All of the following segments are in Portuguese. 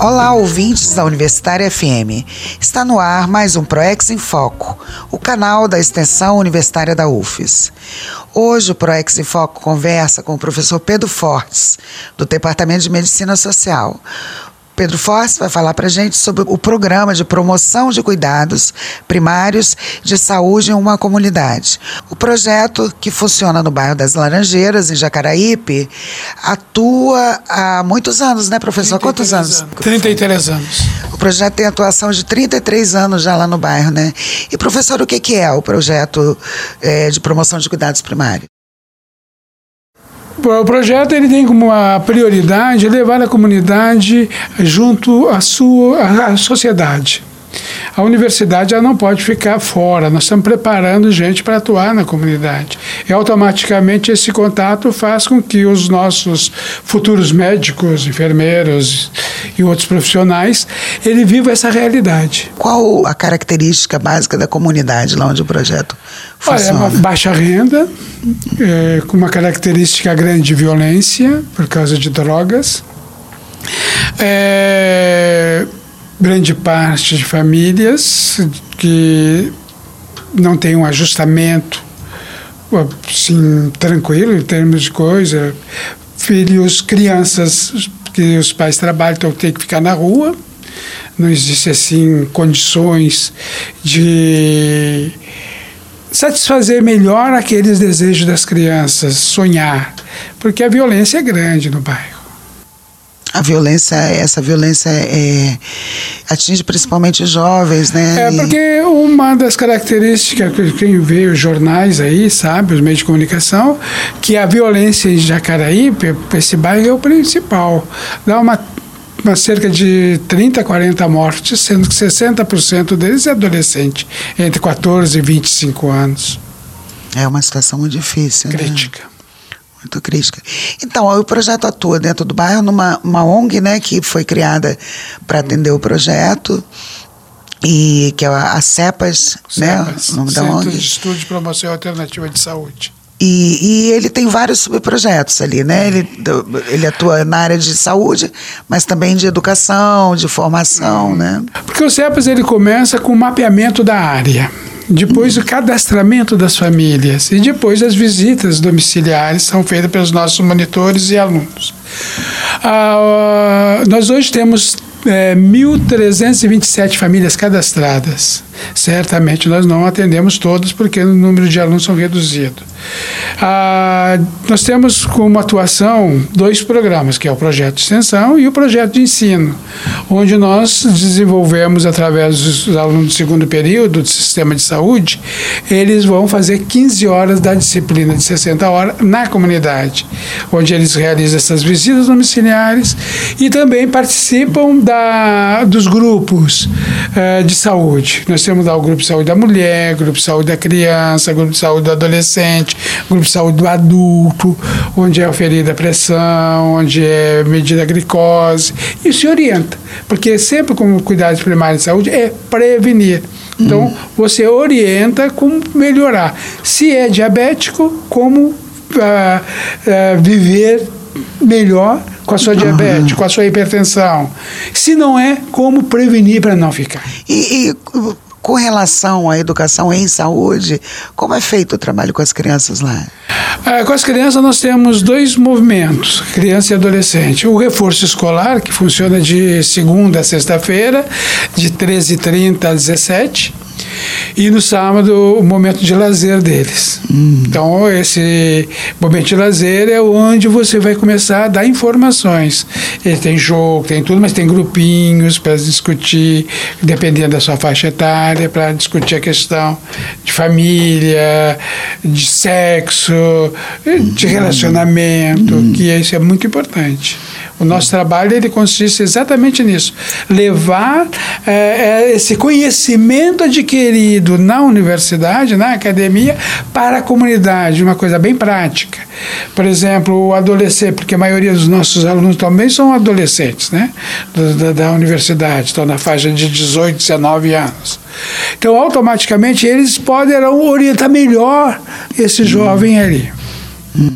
Olá, ouvintes da Universitária FM. Está no ar mais um ProEx em Foco, o canal da extensão universitária da UFES. Hoje o ProEx em Foco conversa com o professor Pedro Fortes, do Departamento de Medicina Social. Pedro Fortes vai falar para a gente sobre o programa de promoção de cuidados primários de saúde em uma comunidade. O projeto, que funciona no bairro das Laranjeiras, em Jacaraípe, atua há muitos anos, né, professor? Quantos anos? 33 anos. O projeto tem atuação de 33 anos já lá no bairro, né? E, professor, o que é o projeto de promoção de cuidados primários? O projeto ele tem como uma prioridade levar a comunidade junto à sociedade. A universidade ela não pode ficar fora, nós estamos preparando gente para atuar na comunidade. E automaticamente esse contato faz com que os nossos futuros médicos, enfermeiros e outros profissionais, ele viva essa realidade. Qual a característica básica da comunidade lá onde o projeto funciona? Olha, é uma baixa renda, com uma característica grande de violência por causa de drogas. Grande parte de famílias que não tem um ajustamento assim, tranquilo em termos de coisa, filhos, crianças que os pais trabalham, então tem que ficar na rua, não existe assim condições de satisfazer melhor aqueles desejos das crianças, sonhar, porque a violência é grande no bairro. Essa violência atinge principalmente os jovens, né? Porque uma das características que quem vê os jornais aí, sabe, os meios de comunicação, que a violência em Jacaraípe, esse bairro é o principal. Dá uma cerca de 30, 40 mortes, sendo que 60% deles é adolescente, entre 14 e 25 anos. É uma situação muito difícil, crítica. Né? Muito crítica. Então, o projeto atua dentro do bairro numa ONG, né, que foi criada para atender o projeto, e que é a CEPAS, né, o nome da ONG. Centro de Estudo de Promoção Alternativa de Saúde. E ele tem vários subprojetos ali, né? Ele atua na área de saúde, mas também de educação, de formação, né? Porque o CEPAS ele começa com o mapeamento da área. Depois o cadastramento das famílias e depois as visitas domiciliares são feitas pelos nossos monitores e alunos. Nós hoje temos 1.327 famílias cadastradas. Certamente nós não atendemos todas porque o número de alunos são reduzido. Nós temos como atuação 2 programas, que é o projeto de extensão e o projeto de ensino, onde nós desenvolvemos, através dos alunos do segundo período do sistema de saúde, eles vão fazer 15 horas da disciplina de 60 horas na comunidade, onde eles realizam essas visitas domiciliares e também participam dos grupos de saúde. Nós temos lá o grupo de saúde da mulher, grupo de saúde da criança, grupo de saúde do adolescente, grupo de saúde do adulto, onde é oferida a pressão, onde é medida a glicose, e se orienta, porque sempre como cuidado primário de saúde é prevenir. Então, você orienta como melhorar. Se é diabético, como viver melhor com a sua diabetes, com a sua hipertensão. Se não é, como prevenir para não ficar. Com relação à educação em saúde, como é feito o trabalho com as crianças lá? Com as crianças nós temos 2 movimentos, criança e adolescente. O reforço escolar, que funciona de segunda a sexta-feira, de 13h30 às 17h. E no sábado, o momento de lazer deles. Então, esse momento de lazer é onde você vai começar a dar informações. Ele tem jogo, tem tudo, mas tem grupinhos para discutir, dependendo da sua faixa etária, para discutir a questão de família, de sexo, de relacionamento, que isso é muito importante. O nosso trabalho ele consiste exatamente nisso, levar esse conhecimento adquirido na universidade, na academia, para a comunidade, uma coisa bem prática. Por exemplo, o adolescente, porque a maioria dos nossos alunos também são adolescentes, né, da universidade, estão na faixa de 18, 19 anos. Então, automaticamente, eles poderão orientar melhor esse jovem ali.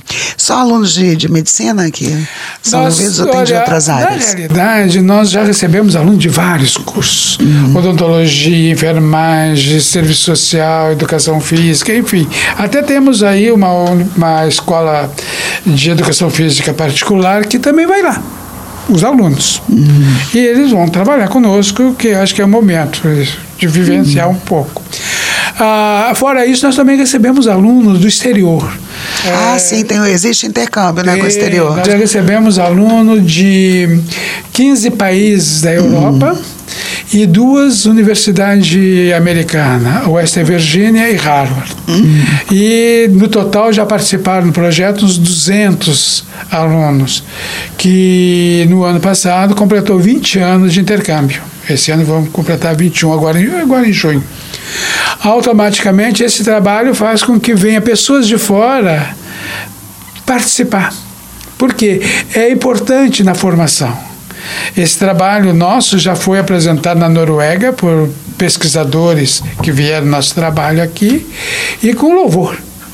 Só alunos de medicina que são envolvidos ou tem de outras áreas? Na realidade, nós já recebemos alunos de vários cursos. Odontologia, enfermagem, serviço social, educação física, enfim. Até temos aí uma escola de educação física particular que também vai lá, os alunos. E eles vão trabalhar conosco, que eu acho que é o momento de vivenciar um pouco. Fora isso, nós também recebemos alunos do exterior. Sim, existe intercâmbio, né, com o exterior. Nós já recebemos alunos de 15 países da Europa e 2 universidades americanas, Western Virginia e Harvard. E, no total, já participaram do projeto uns 200 alunos, que no ano passado completou 20 anos de intercâmbio. Esse ano vamos completar 21, agora em junho. Automaticamente, esse trabalho faz com que venha pessoas de fora participar. Por quê? É importante na formação. Esse trabalho nosso já foi apresentado na Noruega por pesquisadores que vieram no nosso trabalho aqui, e com louvor.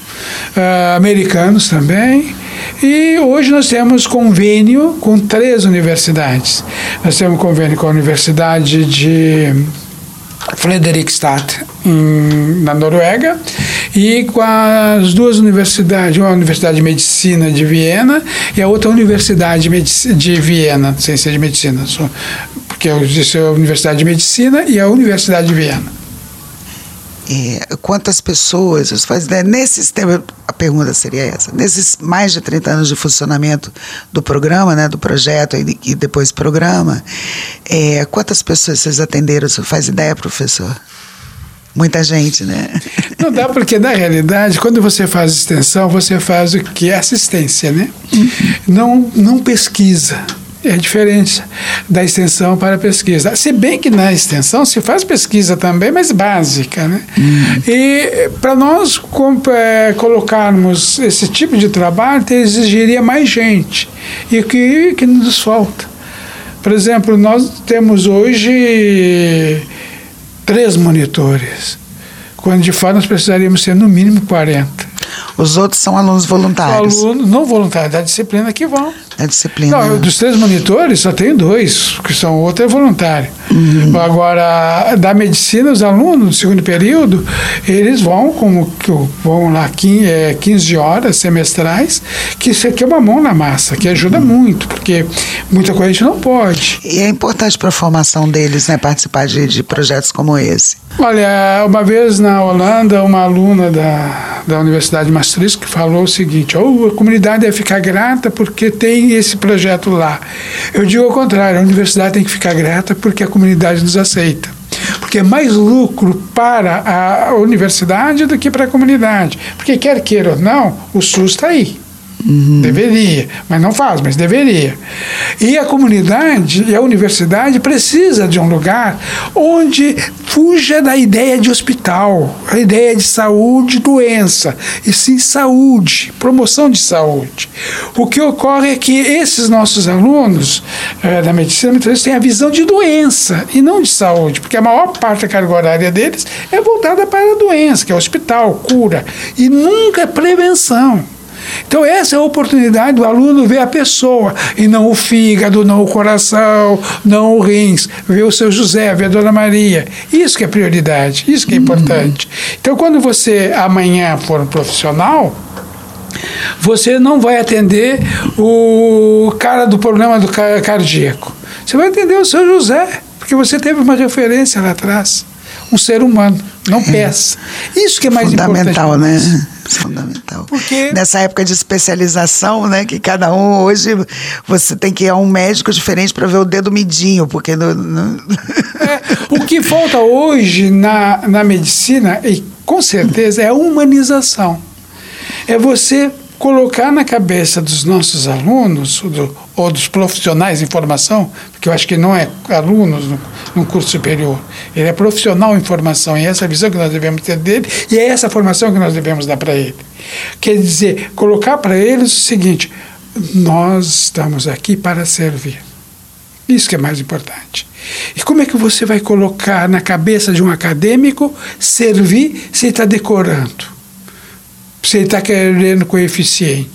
Americanos também. E hoje nós temos convênio com 3 universidades. Nós temos convênio com a Universidade de Fredrikstad, na Noruega, e com as 2 universidades, uma Universidade de Medicina de Viena e a outra Universidade de Viena, ciência de medicina, porque eu disse a Universidade de Medicina e a Universidade de Viena. Quantas pessoas, você faz ideia, a pergunta seria essa, nesses mais de 30 anos de funcionamento do programa, né, do projeto e depois programa, quantas pessoas vocês atenderam? Você faz ideia, professor? Muita gente, né? Não dá, porque na realidade, quando você faz extensão, você faz o que é assistência, né? Não pesquisa. É diferente da extensão para a pesquisa. Se bem que na extensão se faz pesquisa também, mas básica, né? E para nós colocarmos esse tipo de trabalho, exigiria mais gente. E o que nos falta? Por exemplo, nós temos hoje 3 monitores, quando de fato nós precisaríamos ter no mínimo 40. Os outros são alunos voluntários? Alunos não voluntários, da disciplina que vão. Da disciplina. Não, dos 3 monitores só tem 2, que são, o outro é voluntário. Agora, da medicina, os alunos do segundo período, eles vão lá 15 horas semestrais, que isso aqui é uma mão na massa, que ajuda muito, porque muita coisa a gente não pode. E é importante para a formação deles, né, participar de projetos como esse. Olha, uma vez na Holanda, uma aluna da Universidade de Maastricht que falou o seguinte: a comunidade deve ficar grata porque tem esse projeto lá. Eu digo ao contrário, a universidade tem que ficar grata porque a comunidade nos aceita. Porque é mais lucro para a universidade do que para a comunidade. Porque quer queira ou não, o SUS está aí. Deveria, mas não faz, mas deveria. E a comunidade e a universidade precisa de um lugar onde fuja da ideia de hospital, a ideia de saúde, doença, e sim saúde, promoção de saúde. O que ocorre é que esses nossos alunos da medicina têm a visão de doença e não de saúde, porque a maior parte da carga horária deles é voltada para a doença, que é hospital, cura, e nunca é prevenção. Então essa é a oportunidade do aluno ver a pessoa, e não o fígado, não o coração, não o rins, ver o seu José, ver a Dona Maria. Isso que é prioridade, isso que é importante. Então quando você amanhã for um profissional, você não vai atender o cara do problema do cardíaco. Você vai atender o seu José, porque você teve uma referência lá atrás. Um ser humano, não peça. Isso que é mais fundamental, importante. Né? Fundamental. Porque nessa época de especialização, né, que cada um hoje você tem que ir a um médico diferente para ver o dedo midinho, porque o que falta hoje na medicina, e com certeza, é a humanização. É você colocar na cabeça dos nossos alunos, ou dos profissionais em formação, porque eu acho que não é alunos no curso superior, ele é profissional em formação, e é essa visão que nós devemos ter dele, e é essa formação que nós devemos dar para ele. Quer dizer, colocar para eles o seguinte: nós estamos aqui para servir. Isso que é mais importante. E como é que você vai colocar na cabeça de um acadêmico servir se ele está decorando? Se ele está querendo coeficiente?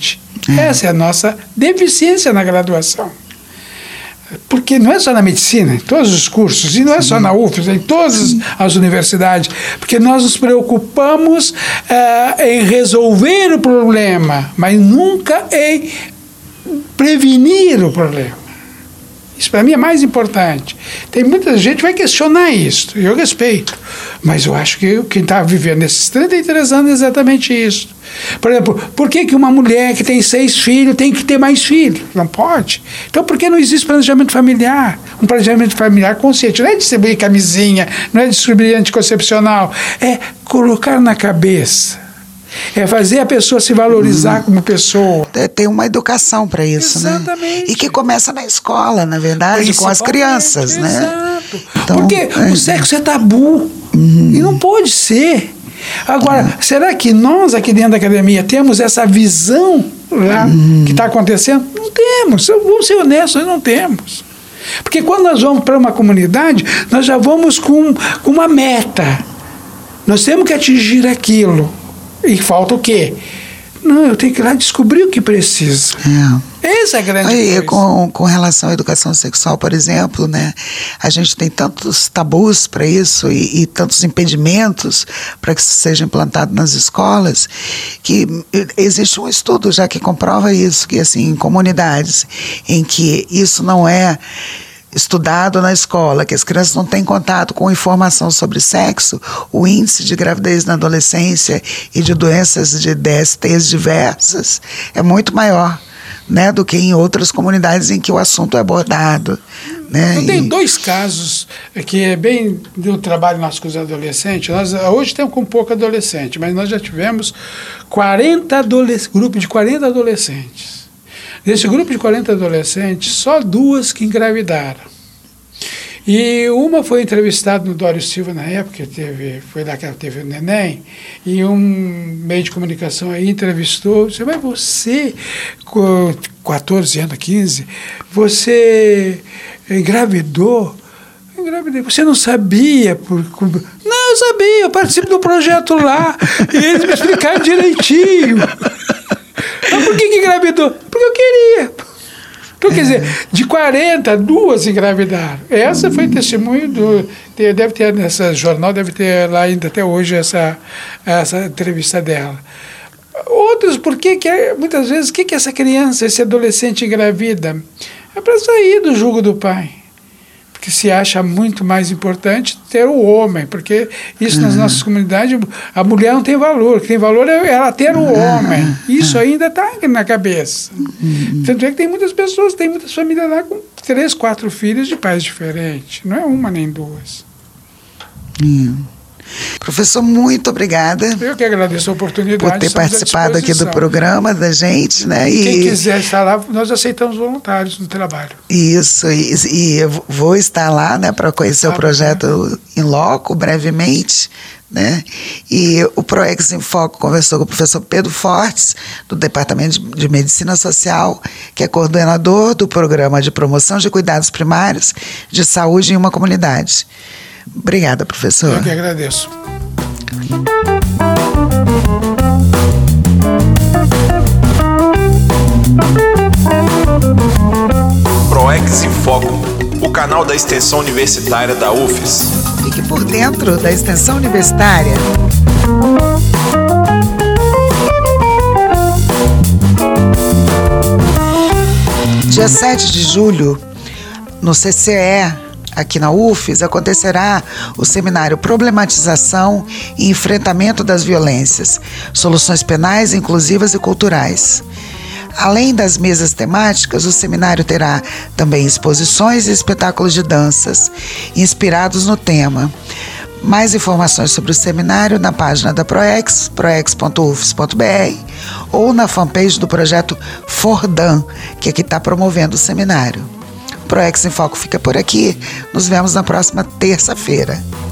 Essa é a nossa deficiência na graduação. Porque não é só na medicina, em todos os cursos, e não é só na UFES, em todas as universidades, porque nós nos preocupamos em resolver o problema, mas nunca em prevenir o problema. Isso para mim é mais importante. Tem muita gente que vai questionar isso, e eu respeito, mas eu acho que quem está vivendo nesses 33 anos é exatamente isso. Por exemplo, por que uma mulher que tem 6 filhos tem que ter mais filhos? Não pode. Então, por que não existe planejamento familiar? Um planejamento familiar consciente. Não é distribuir camisinha, não é distribuir anticoncepcional. É colocar na cabeça. É fazer a pessoa se valorizar como pessoa. Tem uma educação para isso, exatamente, né? E que começa na escola, na verdade, com as crianças, né? Exato. Então, porque o sexo é tabu. E não pode ser. Agora, será que nós aqui dentro da academia temos essa visão lá que está acontecendo? Não temos. Vamos ser honestos, nós não temos. Porque quando nós vamos para uma comunidade, nós já vamos com uma meta. Nós temos que atingir aquilo. E falta o quê? Não, eu tenho que ir lá descobrir o que precisa. Essa é a grande coisa. Com relação à educação sexual, por exemplo, né, a gente tem tantos tabus para isso e tantos impedimentos para que isso seja implantado nas escolas, que existe um estudo já que comprova isso, que assim, em comunidades em que isso não é estudado na escola, que as crianças não têm contato com informação sobre sexo, o índice de gravidez na adolescência e de doenças de DSTs diversas é muito maior, né, do que em outras comunidades em que o assunto é abordado. Né? Eu tenho 2 casos que é bem do trabalho nosso com os adolescentes. Nós hoje temos com pouco adolescente, mas nós já tivemos grupo de 40 adolescentes. Desse grupo de 40 adolescentes, só 2 que engravidaram. E uma foi entrevistada no Dório Silva na época, foi lá que ela teve o neném, e um meio de comunicação aí entrevistou, disse, mas você, com 14 anos, 15, você engravidou? Engravidei. Você não sabia? Não, eu sabia, eu participo do projeto lá, e eles me explicaram direitinho. Mas por que engravidou? Porque eu queria. Então, quer dizer, de 40, 2 engravidaram. Essa foi testemunho deve ter nesse jornal, deve ter lá ainda até hoje essa entrevista dela. Outros, muitas vezes, o que essa criança, esse adolescente engravida? É para sair do jugo do pai. Porque se acha muito mais importante ter o homem, porque isso nas nossas comunidades, a mulher não tem valor, o que tem valor é ela ter o homem. Isso ainda está na cabeça. Tanto é que tem muitas pessoas, tem muitas famílias lá com 3, 4 filhos de pais diferentes, não é uma nem 2. Professor, muito obrigada. Eu que agradeço a oportunidade. Por ter participado aqui do programa da gente, né? Quem quiser estar lá, nós aceitamos voluntários no trabalho. Isso, e eu vou estar lá, né, para conhecer o projeto em loco, brevemente, né? E o ProEx em Foco conversou com o professor Pedro Fortes, do Departamento de Medicina Social, que é coordenador do Programa de Promoção de Cuidados Primários de Saúde em uma Comunidade. Obrigada, professor. Eu que agradeço. ProEx em Foco, o canal da extensão universitária da UFES. Fique por dentro da extensão universitária. Dia 7 de julho, no CCE, aqui na UFES, acontecerá o seminário Problematização e Enfrentamento das Violências, Soluções Penais, Inclusivas e Culturais. Além das mesas temáticas, o seminário terá também exposições e espetáculos de danças inspirados no tema. Mais informações sobre o seminário na página da ProEx, proex.ufes.br, ou na fanpage do projeto Fordan, que aqui está promovendo o seminário. ProEx em Foco fica por aqui. Nos vemos na próxima terça-feira.